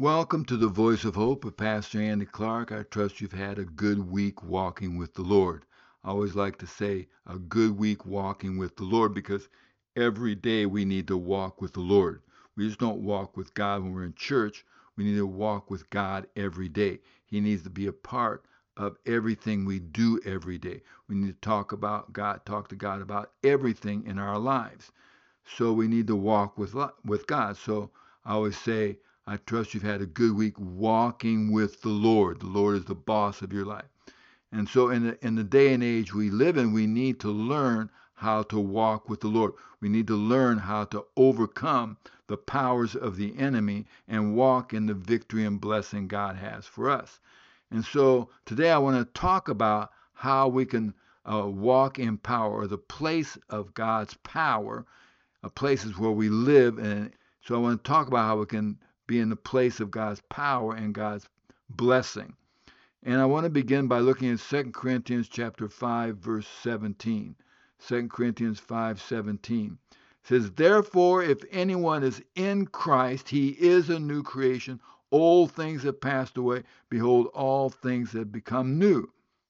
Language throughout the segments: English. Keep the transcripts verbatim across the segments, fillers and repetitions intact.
Welcome to the Voice of Hope with Pastor Andy Clark. I trust you've had a good week walking with the Lord. I always like to say a good week walking with the Lord because every day we need to walk with the Lord. We just don't walk with God when we're in church. We need to walk with God every day. He needs to be a part of everything we do every day. We need to talk about God, talk to God about everything in our lives. So we need to walk with with God. So I always say, I trust you've had a good week walking with the Lord. The Lord is the boss of your life. And so in the, in the day and age we live in, we need to learn how to walk with the Lord. We need to learn how to overcome the powers of the enemy and walk in the victory and blessing God has for us. And so today I want to talk about how we can uh, walk in power, or the place of God's power, uh, places where we live. And so I want to talk about how we can be in the place of God's power and God's blessing. And I want to begin by looking at Second Corinthians chapter five, verse seventeen. Second Corinthians five seventeen says, "Therefore, if anyone is in Christ, he is a new creation. Old things have passed away. Behold, all things have become new."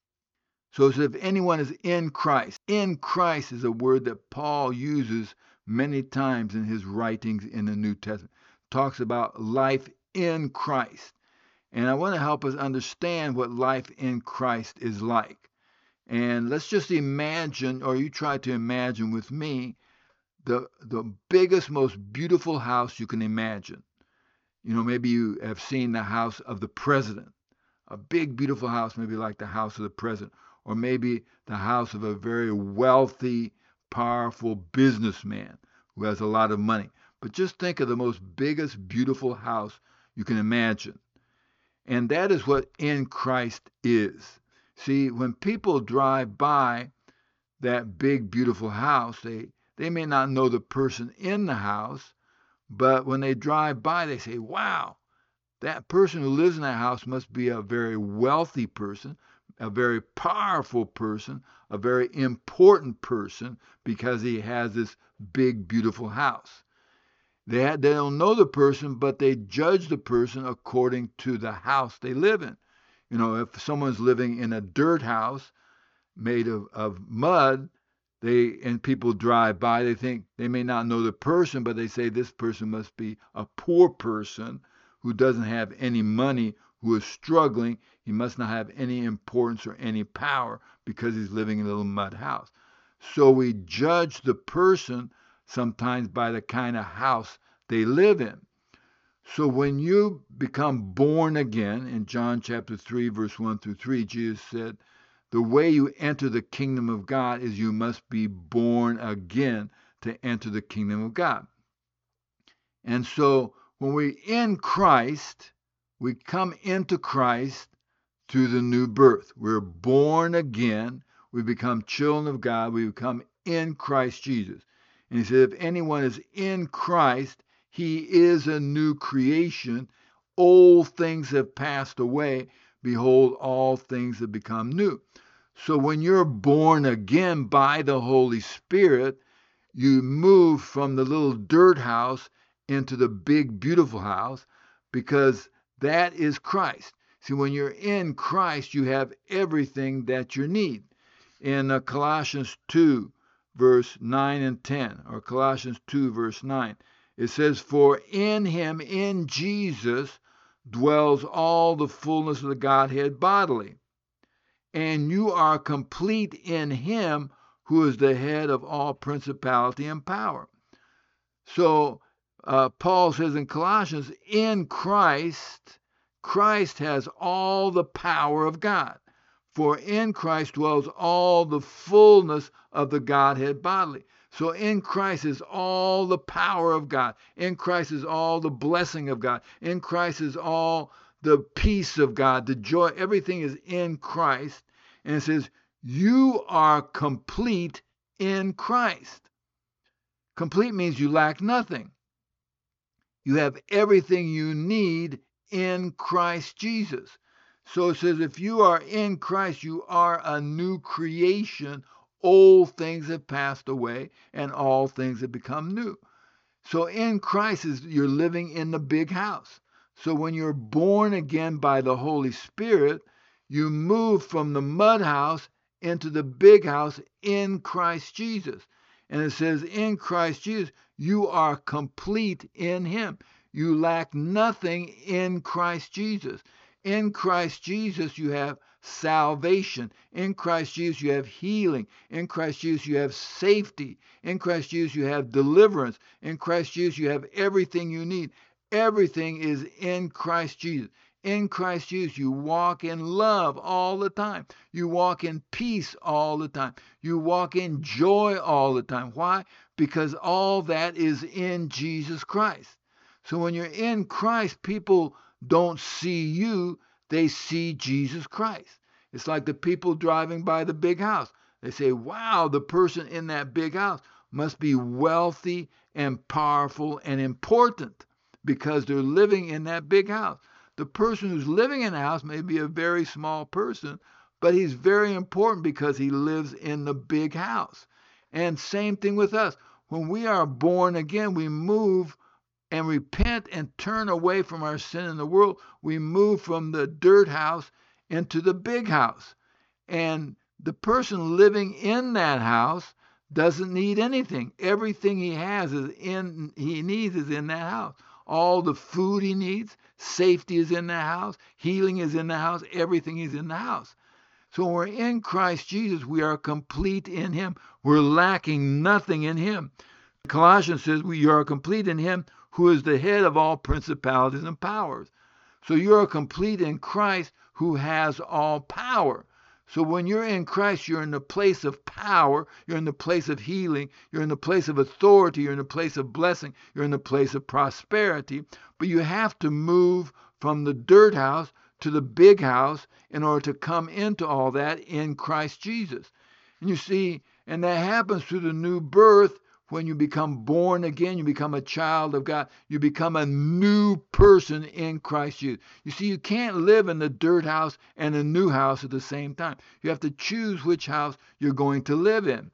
So it says, if anyone is in Christ, in Christ is a word that Paul uses many times in his writings in the New Testament. Talks about life in Christ. And I want to help us understand what life in Christ is like. And let's just imagine, or you try to imagine with me, the, the biggest, most beautiful house you can imagine. You know, maybe you have seen the house of the president, a big, beautiful house, maybe like the house of the president, or maybe the house of a very wealthy, powerful businessman who has a lot of money. But just think of the most biggest, beautiful house you can imagine. And that is what in Christ is. See, when people drive by that big, beautiful house, they, they may not know the person in the house, but when they drive by, they say, wow, that person who lives in that house must be a very wealthy person, a very powerful person, a very important person, because he has this big, beautiful house. They, had, they don't know the person, but they judge the person according to the house they live in. You know, if someone's living in a dirt house made of, of mud, they and people drive by, they think they may not know the person, but they say this person must be a poor person who doesn't have any money, who is struggling. He must not have any importance or any power because he's living in a little mud house. So we judge the person sometimes by the kind of house they live in. So when you become born again, in John chapter three, verse one through three, Jesus said, the way you enter the kingdom of God is you must be born again to enter the kingdom of God. And so when we're in Christ, we come into Christ through the new birth. We're born again. We become children of God. We become in Christ Jesus. And he said, if anyone is in Christ, he is a new creation. Old things have passed away. Behold, all things have become new. So when you're born again by the Holy Spirit, you move from the little dirt house into the big, beautiful house, because that is Christ. See, when you're in Christ, you have everything that you need. In uh, Colossians two, verse nine and ten, or Colossians two, verse nine, it says, for in him, in Jesus, dwells all the fullness of the Godhead bodily. And you are complete in him who is the head of all principality and power. So uh, Paul says in Colossians, in Christ, Christ has all the power of God. For in Christ dwells all the fullness of the Godhead bodily. So in Christ is all the power of God. In Christ is all the blessing of God. In Christ is all the peace of God, the joy. Everything is in Christ. And it says, you are complete in Christ. Complete means you lack nothing. You have everything you need in Christ Jesus. So it says, if you are in Christ, you are a new creation. Old things have passed away and all things have become new. So in Christ is you're living in the big house. So when you're born again by the Holy Spirit, you move from the mud house into the big house in Christ Jesus. And it says, in Christ Jesus, you are complete in him. You lack nothing in Christ Jesus. In Christ Jesus, you have salvation. In Christ Jesus, you have healing. In Christ Jesus, you have safety. In Christ Jesus, you have deliverance. In Christ Jesus, you have everything you need. Everything is in Christ Jesus. In Christ Jesus, you walk in love all the time. You walk in peace all the time. You walk in joy all the time. Why? Because all that is in Jesus Christ. So when you're in Christ, people don't see you, they see Jesus Christ. It's like the people driving by the big house. They say, wow, the person in that big house must be wealthy and powerful and important because they're living in that big house. The person who's living in the house may be a very small person, but he's very important because he lives in the big house. And same thing with us. When we are born again, we move and repent and turn away from our sin in the world. We move from the dirt house into the big house. And the person living in that house doesn't need anything. Everything he has is in he needs is in that house. All the food he needs, safety is in the house, healing is in the house, everything is in the house. So when we're in Christ Jesus, we are complete in him. We're lacking nothing in him. Colossians says we are complete in him who is the head of all principalities and powers. So you are complete in Christ who has all power. So when you're in Christ, you're in the place of power, you're in the place of healing, you're in the place of authority, you're in the place of blessing, you're in the place of prosperity. But you have to move from the dirt house to the big house in order to come into all that in Christ Jesus. And you see, and that happens through the new birth. When you become born again, you become a child of God. You become a new person in Christ Jesus. You see, you can't live in the dirt house and a new house at the same time. You have to choose which house you're going to live in.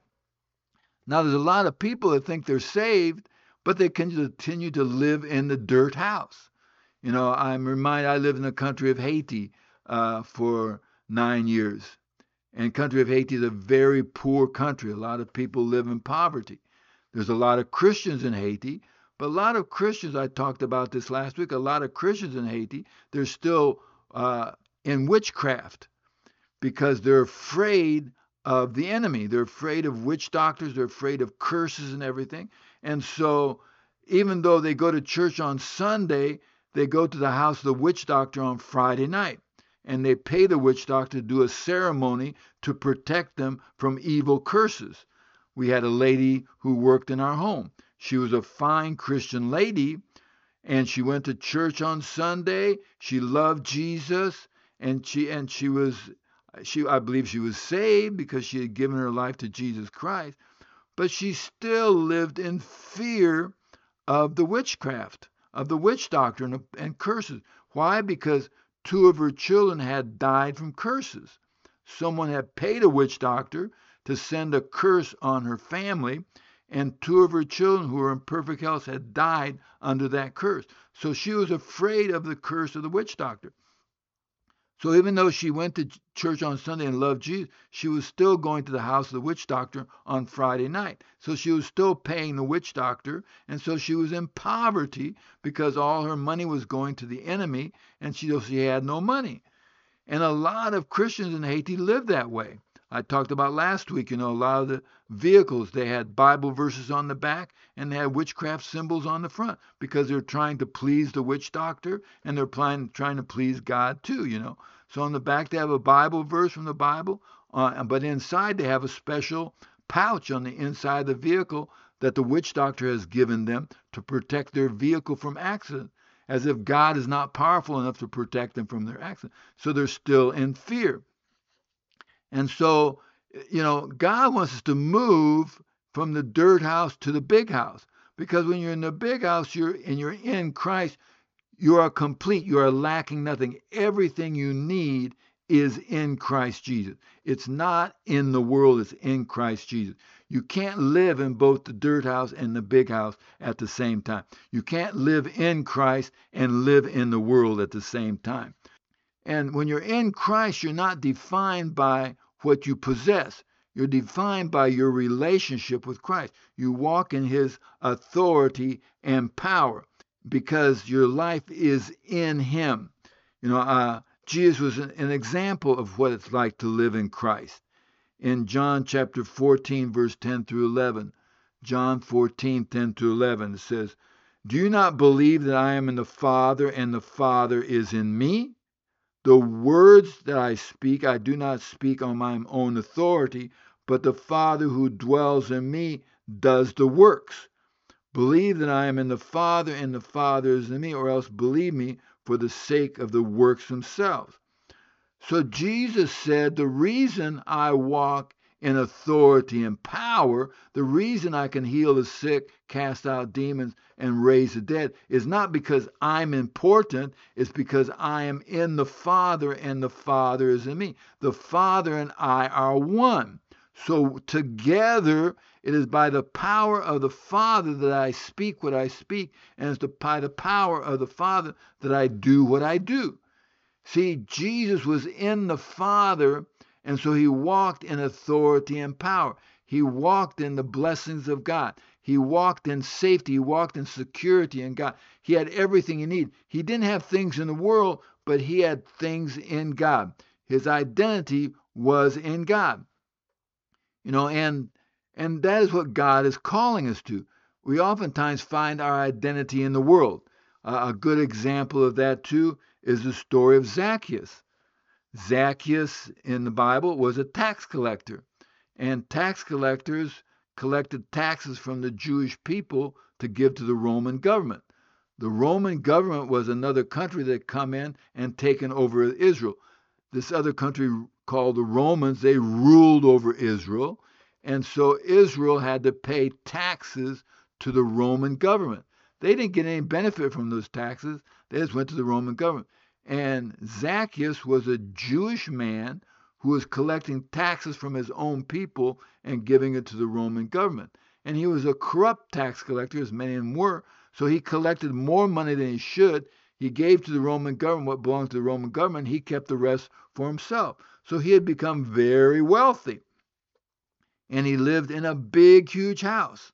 Now, there's a lot of people that think they're saved, but they can continue to live in the dirt house. You know, I'm reminded I lived in the country of Haiti uh, for nine years. And the country of Haiti is a very poor country. A lot of people live in poverty. There's a lot of Christians in Haiti, but a lot of Christians, I talked about this last week, a lot of Christians in Haiti, they're still uh, in witchcraft because they're afraid of the enemy. They're afraid of witch doctors. They're afraid of curses and everything. And so even though they go to church on Sunday, they go to the house of the witch doctor on Friday night. And they pay the witch doctor to do a ceremony to protect them from evil curses. We had a lady who worked in our home. She was a fine Christian lady, and she went to church on Sunday. She loved Jesus, and she and she was she I believe she was saved because she had given her life to Jesus Christ, but she still lived in fear of the witchcraft, of the witch doctor and, and curses. Why? Because two of her children had died from curses. Someone had paid a witch doctor to send a curse on her family, and two of her children who were in perfect health had died under that curse. So she was afraid of the curse of the witch doctor. So even though she went to church on Sunday and loved Jesus, she was still going to the house of the witch doctor on Friday night. So she was still paying the witch doctor, and so she was in poverty because all her money was going to the enemy, and she, she had no money. And a lot of Christians in Haiti live that way. I talked about last week, you know, a lot of the vehicles, they had Bible verses on the back and they had witchcraft symbols on the front because they're trying to please the witch doctor and they're trying, trying to please God too, you know. So on the back they have a Bible verse from the Bible, uh, but inside they have a special pouch on the inside of the vehicle that the witch doctor has given them to protect their vehicle from accident, as if God is not powerful enough to protect them from their accident. So they're still in fear. And so, you know, God wants us to move from the dirt house to the big house. Because when you're in the big house, you're and you're in Christ, you are complete. You are lacking nothing. Everything you need is in Christ Jesus. It's not in the world, it's in Christ Jesus. You can't live in both the dirt house and the big house at the same time. You can't live in Christ and live in the world at the same time. And when you're in Christ, you're not defined by what you possess. You're defined by your relationship with Christ. You walk in his authority and power because your life is in him. You know, uh, Jesus was an, an example of what it's like to live in Christ. In John chapter fourteen, verse ten through eleven, John fourteen, ten through eleven, it says, "Do you not believe that I am in the Father and the Father is in me? The words that I speak, I do not speak on my own authority, but the Father who dwells in me does the works. Believe that I am in the Father and the Father is in me, or else believe me for the sake of the works themselves." So Jesus said, the reason I walk in authority and power, the reason I can heal the sick, cast out demons, and raise the dead is not because I'm important, it's because I am in the Father and the Father is in me. The Father and I are one. So together, it is by the power of the Father that I speak what I speak, and it's by the power of the Father that I do what I do. See, Jesus was in the Father, and so he walked in authority and power. He walked in the blessings of God. He walked in safety. He walked in security in God. He had everything he needed. He didn't have things in the world, but he had things in God. His identity was in God. You know, and and that is what God is calling us to. We oftentimes find our identity in the world. Uh, a good example of that, too, is the story of Zacchaeus. Zacchaeus in the Bible was a tax collector, and tax collectors collected taxes from the Jewish people to give to the Roman government. The Roman government was another country that had come in and taken over Israel. This other country called the Romans, they ruled over Israel, and so Israel had to pay taxes to the Roman government. They didn't get any benefit from those taxes. They just went to the Roman government. And Zacchaeus was a Jewish man who was collecting taxes from his own people and giving it to the Roman government. And he was a corrupt tax collector, as many of them were, so he collected more money than he should. He gave to the Roman government what belonged to the Roman government. He kept the rest for himself. So he had become very wealthy. And he lived in a big, huge house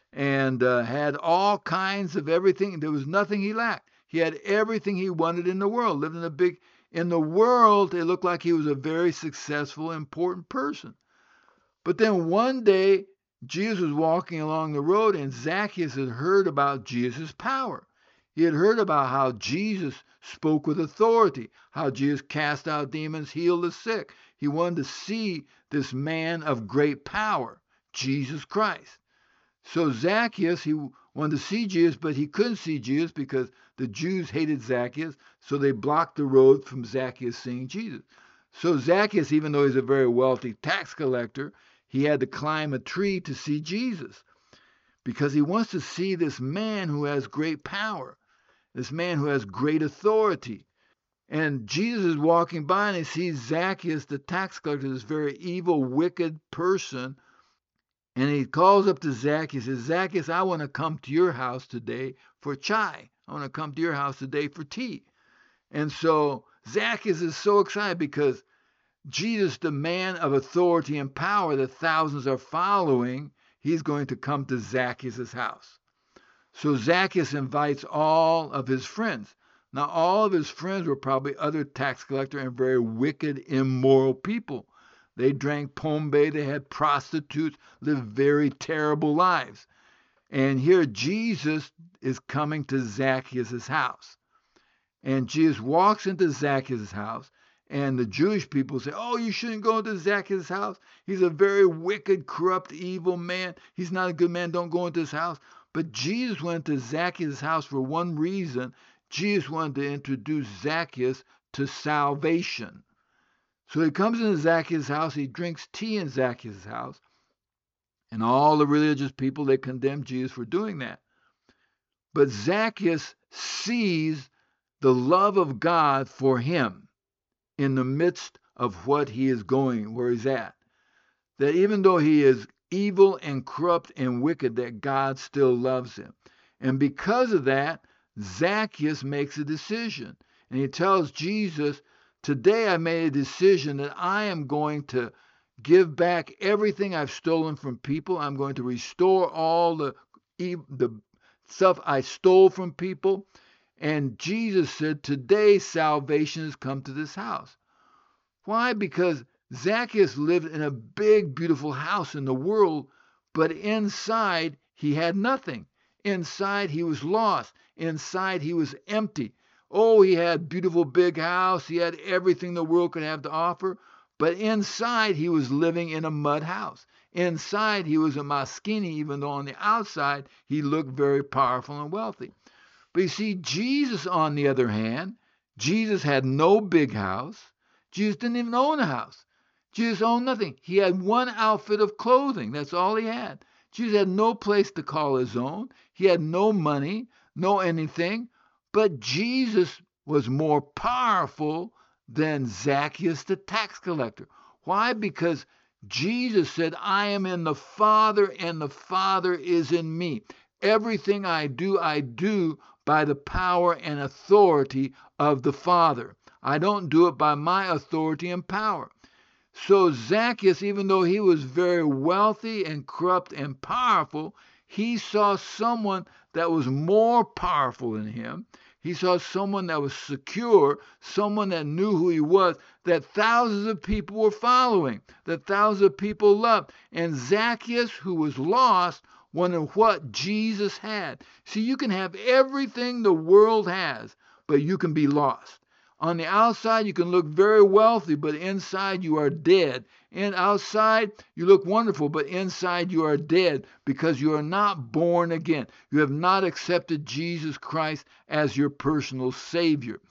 and uh, had all kinds of everything. There was nothing he lacked. He had everything he wanted in the world. Lived in a big, in the world, it looked like he was a very successful, important person. But then one day, Jesus was walking along the road, and Zacchaeus had heard about Jesus' power. He had heard about how Jesus spoke with authority, how Jesus cast out demons, healed the sick. He wanted to see this man of great power, Jesus Christ. So Zacchaeus, he wanted to see Jesus, but he couldn't see Jesus because the Jews hated Zacchaeus, so they blocked the road from Zacchaeus seeing Jesus. So Zacchaeus, even though he's a very wealthy tax collector, he had to climb a tree to see Jesus because he wants to see this man who has great power, this man who has great authority. And Jesus is walking by and he sees Zacchaeus, the tax collector, this very evil, wicked person. And he calls up to Zacchaeus and says, "Zacchaeus, I want to come to your house today for chai. I want to come to your house today for tea." And so Zacchaeus is so excited because Jesus, the man of authority and power that thousands are following, he's going to come to Zacchaeus' house. So Zacchaeus invites all of his friends. Now, all of his friends were probably other tax collectors and very wicked, immoral people. They drank pombe, they had prostitutes, lived very terrible lives. And here Jesus is coming to Zacchaeus' house. And Jesus walks into Zacchaeus' house, and the Jewish people say, "Oh, you shouldn't go into Zacchaeus' house. He's a very wicked, corrupt, evil man. He's not a good man. Don't go into his house." But Jesus went to Zacchaeus' house for one reason. Jesus wanted to introduce Zacchaeus to salvation. So he comes into Zacchaeus' house. He drinks tea in Zacchaeus' house. And all the religious people, they condemn Jesus for doing that. But Zacchaeus sees the love of God for him in the midst of what he is going, where he's at. That even though he is evil and corrupt and wicked, that God still loves him. And because of that, Zacchaeus makes a decision. And he tells Jesus, today I made a decision that I am going to give back everything I've stolen from people. I'm going to restore all the, the stuff I stole from people. And Jesus said, today salvation has come to this house. Why? Because Zacchaeus lived in a big, beautiful house in the world, but inside he had nothing. Inside he was lost. Inside he was empty. Oh, he had a beautiful big house. He had everything the world could have to offer. But inside he was living in a mud house. Inside he was a maskini, even though on the outside he looked very powerful and wealthy. But you see, Jesus, on the other hand, Jesus had no big house. Jesus didn't even own a house. Jesus owned nothing. He had one outfit of clothing. That's all he had. Jesus had no place to call his own. He had no money, no anything. But Jesus was more powerful than Zacchaeus the tax collector. Why? Because Jesus said, I am in the Father and the Father is in me. Everything I do, I do by the power and authority of the Father. I don't do it by my authority and power. So Zacchaeus, even though he was very wealthy and corrupt and powerful, he saw someone that was more powerful than him. He saw someone that was secure, someone that knew who he was, that thousands of people were following, that thousands of people loved. And Zacchaeus, who was lost, wanted what Jesus had. See, you can have everything the world has, but you can be lost. On the outside, you can look very wealthy, but inside you are dead. And outside, you look wonderful, but inside you are dead because you are not born again. You have not accepted Jesus Christ as your personal Savior.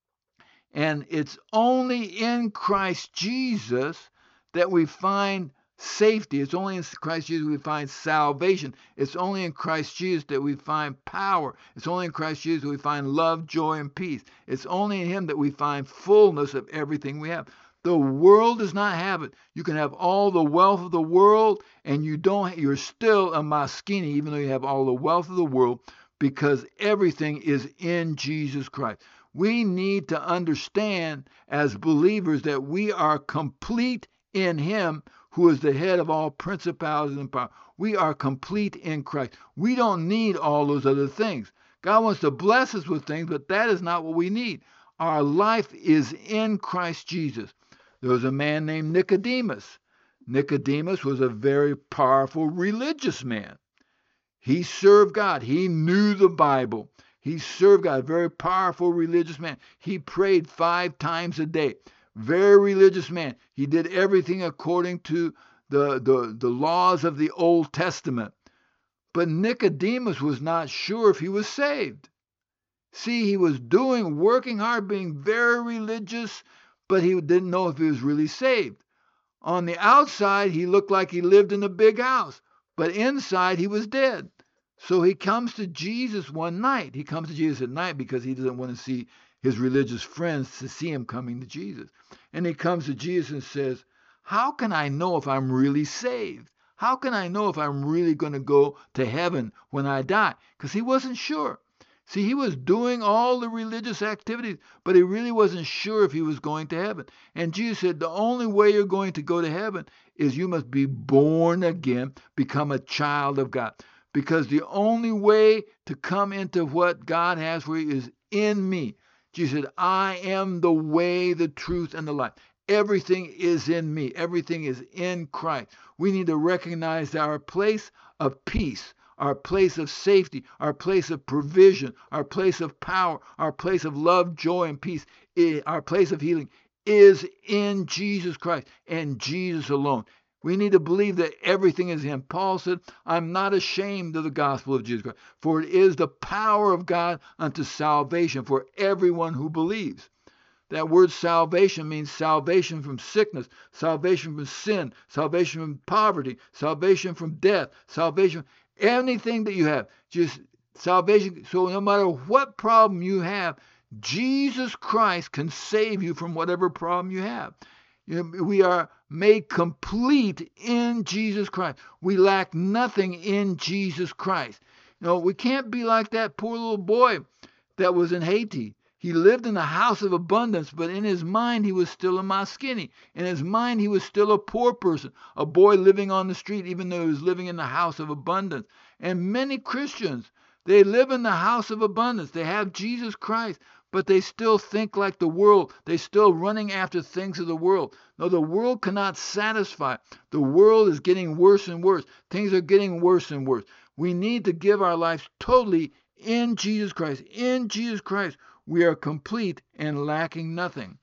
And it's only in Christ Jesus that we find safety. It's only in Christ Jesus we find salvation. It's only in Christ Jesus that we find power. It's only in Christ Jesus that we find love, joy, and peace. It's only in him that we find fullness of everything we have. The world does not have it. You can have all the wealth of the world, and you don't. You're still a maskini, even though you have all the wealth of the world, because everything is in Jesus Christ. We need to understand as believers that we are complete in him, who is the head of all principalities and power. We are complete in Christ. We don't need all those other things. God wants to bless us with things, but that is not what we need. Our life is in Christ Jesus. There was a man named Nicodemus. Nicodemus was a very powerful religious man. He served God. He knew the Bible. He served God, a very powerful religious man. He prayed five times a day. Very religious man. He did everything according to the, the, the laws of the Old Testament. But Nicodemus was not sure if he was saved. See, he was doing, working hard, being very religious, but he didn't know if he was really saved. On the outside, he looked like he lived in a big house, but inside he was dead. So he comes to Jesus one night. He comes to Jesus at night because he doesn't want to see his religious friends to see him coming to Jesus. And he comes to Jesus and says, how can I know if I'm really saved? How can I know if I'm really going to go to heaven when I die? Because he wasn't sure. See, he was doing all the religious activities, but he really wasn't sure if he was going to heaven. And Jesus said, the only way you're going to go to heaven is you must be born again, become a child of God. Because the only way to come into what God has for you is in me. Jesus said, I am the way, the truth, and the life. Everything is in me. Everything is in Christ. We need to recognize that our place of peace, our place of safety, our place of provision, our place of power, our place of love, joy, and peace, our place of healing is in Jesus Christ and Jesus alone. We need to believe that everything is him. Paul said, I'm not ashamed of the gospel of Jesus Christ, for it is the power of God unto salvation for everyone who believes. That word salvation means salvation from sickness, salvation from sin, salvation from poverty, salvation from death, salvation, anything that you have, just salvation. So no matter what problem you have, Jesus Christ can save you from whatever problem you have. You know, we are made complete in Jesus Christ. We lack nothing in Jesus Christ. You know, we can't be like that poor little boy that was in Haiti. He lived in the house of abundance, but in his mind he was still a maskini. In his mind he was still a poor person, a boy living on the street, even though he was living in the house of abundance. And many Christians, they live in the house of abundance. They have Jesus Christ, but they still think like the world. They're still running after things of the world. No, the world cannot satisfy. The world is getting worse and worse. Things are getting worse and worse. We need to give our lives totally in Jesus Christ. In Jesus Christ, we are complete and lacking nothing.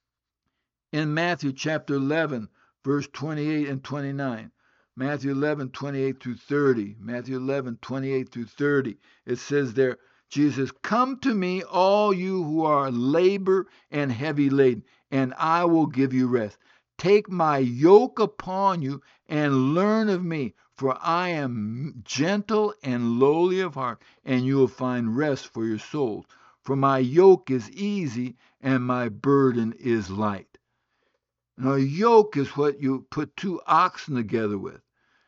In Matthew chapter eleven, verse twenty-eight and twenty-nine, Matthew eleven, twenty-eight through thirty, Matthew eleven, twenty-eight through thirty, it says there, Jesus, come to me, all you who are labor and heavy laden, and I will give you rest. Take my yoke upon you and learn of me, for I am gentle and lowly of heart, and you will find rest for your souls. For my yoke is easy and my burden is light. Now, a yoke is what you put two oxen together with.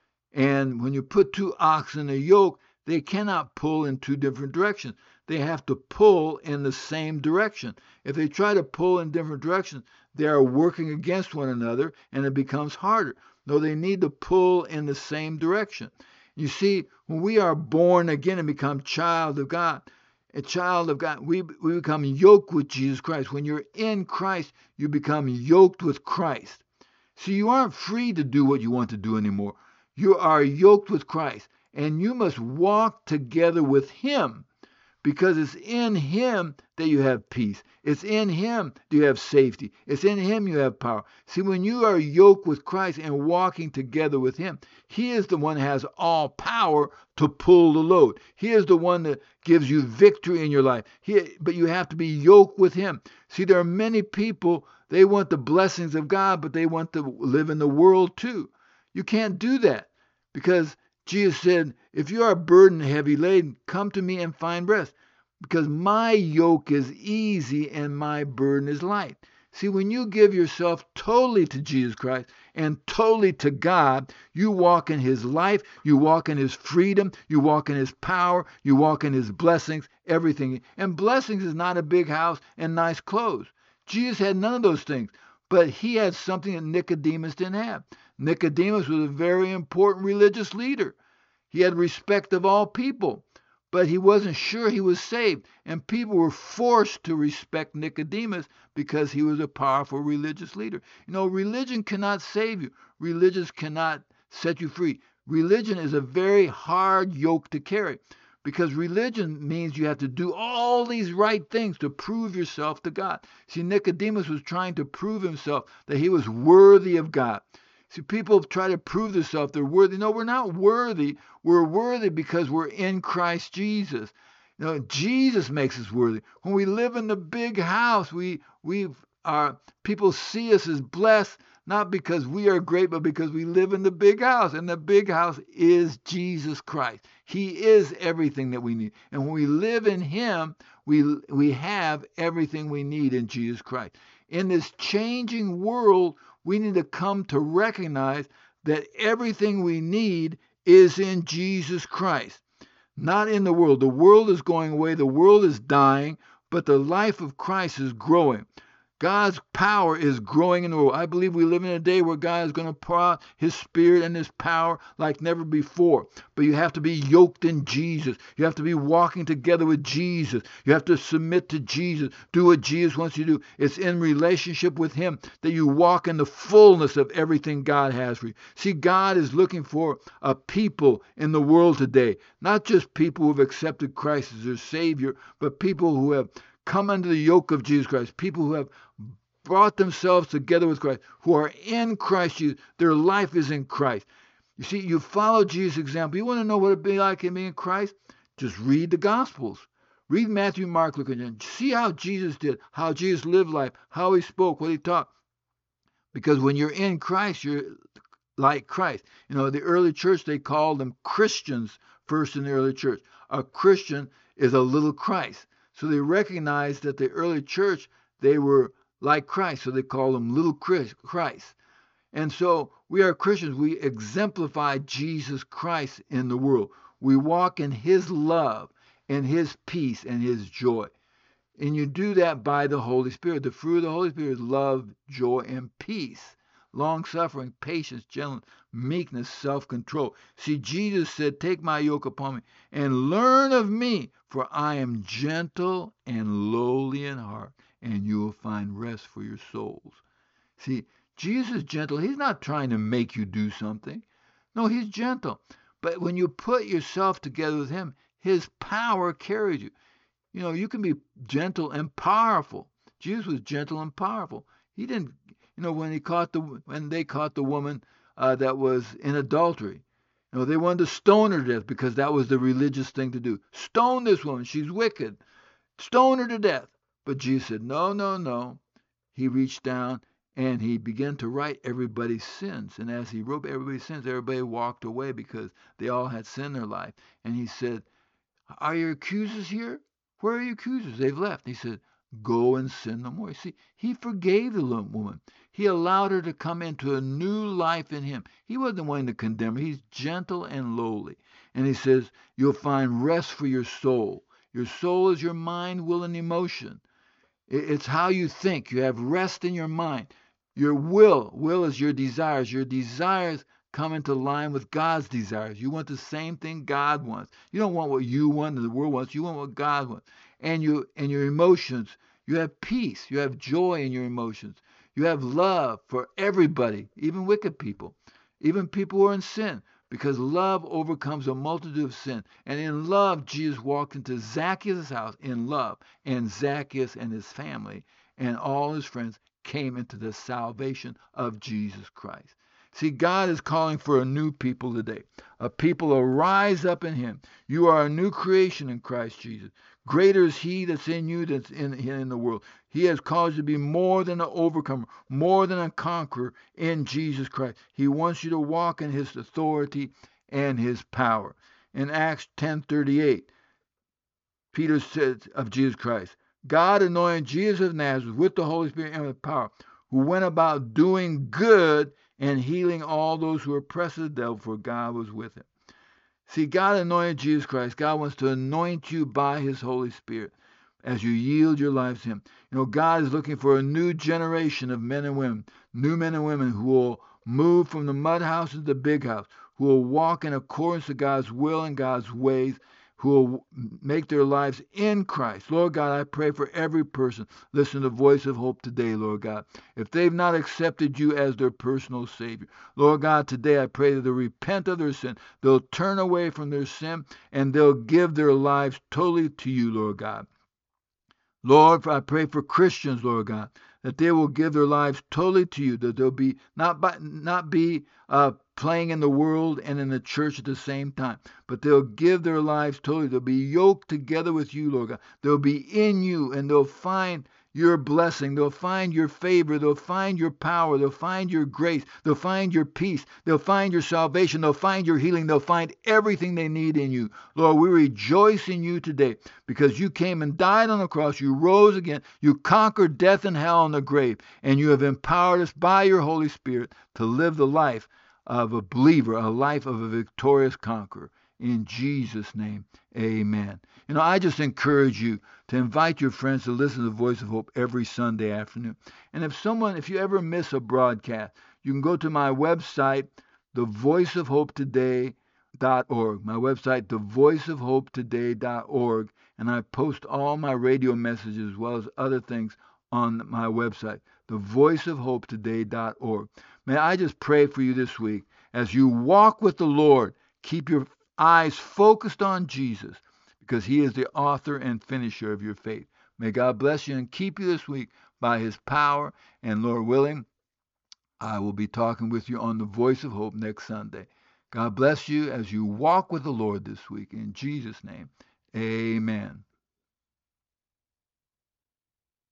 And when you put two oxen in a yoke, they cannot pull in two different directions. They have to pull in the same direction. If they try to pull in different directions, they are working against one another, and it becomes harder. No, they need to pull in the same direction. You see, when we are born again and become child of God, a child of God, we, we become yoked with Jesus Christ. When you're in Christ, you become yoked with Christ. See, you aren't free to do what you want to do anymore. You are yoked with Christ, and you must walk together with Him, because it's in Him that you have peace. It's in Him that you have safety. It's in Him you have power. See, when you are yoked with Christ and walking together with Him, He is the one that has all power to pull the load. He is the one that gives you victory in your life. He, but you have to be yoked with Him. See, there are many people, they want the blessings of God, but they want to live in the world too. You can't do that, because Jesus said, if you are burdened and heavy laden, come to me and find rest, because my yoke is easy and my burden is light. See, when you give yourself totally to Jesus Christ and totally to God, you walk in His life, you walk in His freedom, you walk in His power, you walk in His blessings, everything. And blessings is not a big house and nice clothes. Jesus had none of those things, but He had something that Nicodemus didn't have. Nicodemus was a very important religious leader. He had respect of all people, but he wasn't sure he was saved. And people were forced to respect Nicodemus because he was a powerful religious leader. You know, religion cannot save you. Religion cannot set you free. Religion is a very hard yoke to carry, because religion means you have to do all these right things to prove yourself to God. See, Nicodemus was trying to prove himself that he was worthy of God. See, people try to prove themselves they're worthy. No, we're not worthy. We're worthy because we're in Christ Jesus. You know, Jesus makes us worthy. When we live in the big house, we we are people see us as blessed, not because we are great, but because we live in the big house. And the big house is Jesus Christ. He is everything that we need. And when we live in Him, we we have everything we need in Jesus Christ. In this changing world, we need to come to recognize that everything we need is in Jesus Christ, not in the world. The world is going away, the world is dying, but the life of Christ is growing. God's power is growing in the world. I believe we live in a day where God is going to pour out His Spirit and His power like never before. But you have to be yoked in Jesus. You have to be walking together with Jesus. You have to submit to Jesus. Do what Jesus wants you to do. It's in relationship with Him that you walk in the fullness of everything God has for you. See, God is looking for a people in the world today, not just people who have accepted Christ as their Savior, but people who have come under the yoke of Jesus Christ, people who have brought themselves together with Christ, who are in Christ Jesus. Their life is in Christ. You see, you follow Jesus' example. You want to know what it'd be like in being in Christ? Just read the Gospels. Read Matthew, Mark, Luke, and John. See how Jesus did, how Jesus lived life, how He spoke, what He taught. Because when you're in Christ, you're like Christ. You know, the early church, they called them Christians first in the early church. A Christian is a little Christ. So they recognized that the early church, they were like Christ. So they call them little Christ. And so we are Christians. We exemplify Jesus Christ in the world. We walk in his love and his peace and his joy. And you do that by the Holy Spirit. The fruit of the Holy Spirit is love, joy, and peace. Long-suffering, patience, gentleness, meekness, self-control. See, Jesus said, take my yoke upon me and learn of me, for I am gentle and lowly in heart, and you will find rest for your souls. See, Jesus is gentle. He's not trying to make you do something. No, he's gentle. But when you put yourself together with him, his power carries you. You know, you can be gentle and powerful. Jesus was gentle and powerful. He didn't, you know, when he caught the when they caught the woman uh, that was in adultery, you know, they wanted to stone her to death because that was the religious thing to do. Stone this woman. She's wicked. Stone her to death. But Jesus said, no, no, no. He reached down and he began to write everybody's sins. And as he wrote everybody's sins, everybody walked away because they all had sin in their life. And he said, are your accusers here? Where are your accusers? They've left. He said, go and sin no more. You see, he forgave the woman. He allowed her to come into a new life in him. He wasn't wanting to condemn her. He's gentle and lowly. And he says, you'll find rest for your soul. Your soul is your mind, will, and emotion. It's how you think. You have rest in your mind. Your will, will is your desires. Your desires come into line with God's desires. You want the same thing God wants. You don't want what you want and the world wants. You want what God wants. And you and your emotions, you have peace. You have joy in your emotions. You have love for everybody, even wicked people, even people who are in sin, because love overcomes a multitude of sin. And in love, Jesus walked into Zacchaeus' house in love, and Zacchaeus and his family and all his friends came into the salvation of Jesus Christ. See, God is calling for a new people today, a people to rise up in him. You are a new creation in Christ Jesus. Greater is he that's in you that's in, in the world. He has caused you to be more than an overcomer, more than a conqueror in Jesus Christ. He wants you to walk in his authority and his power. In Acts ten thirty-eight, Peter said of Jesus Christ, God anointed Jesus of Nazareth with the Holy Spirit and with power, who went about doing good and healing all those who were oppressed of the devil, for God was with him. See, God anointed Jesus Christ. God wants to anoint you by his Holy Spirit as you yield your lives to him. You know, God is looking for a new generation of men and women, new men and women who will move from the mud house to the big house, who will walk in accordance to God's will and God's ways, who will make their lives in Christ. Lord God, I pray for every person listening to the Voice of Hope today, Lord God. If they've not accepted you as their personal Savior, Lord God, today I pray that they'll repent of their sin. They'll turn away from their sin and they'll give their lives totally to you, Lord God. Lord, I pray for Christians, Lord God, that they will give their lives totally to you, that they'll be not by, not be uh, playing in the world and in the church at the same time, but they'll give their lives totally. They'll be yoked together with you, Lord God. They'll be in you, and they'll find your blessing. They'll find your favor. They'll find your power. They'll find your grace. They'll find your peace. They'll find your salvation. They'll find your healing. They'll find everything they need in you. Lord, we rejoice in you today because you came and died on the cross. You rose again. You conquered death and hell and the grave. And you have empowered us by your Holy Spirit to live the life of a believer, a life of a victorious conqueror. In Jesus' name, amen. You know, I just encourage you to invite your friends to listen to the Voice of Hope every Sunday afternoon. And if someone, if you ever miss a broadcast, you can go to my website, the voice of hope today dot org. My website, the voice of hope today dot org. And I post all my radio messages as well as other things on my website, the voice of hope today dot org. May I just pray for you this week as you walk with the Lord. Keep your eyes focused on Jesus because he is the author and finisher of your faith. May God bless you and keep you this week by his power. And Lord willing, I will be talking with you on the Voice of Hope next Sunday. God bless you as you walk with the Lord this week. In Jesus' name, amen.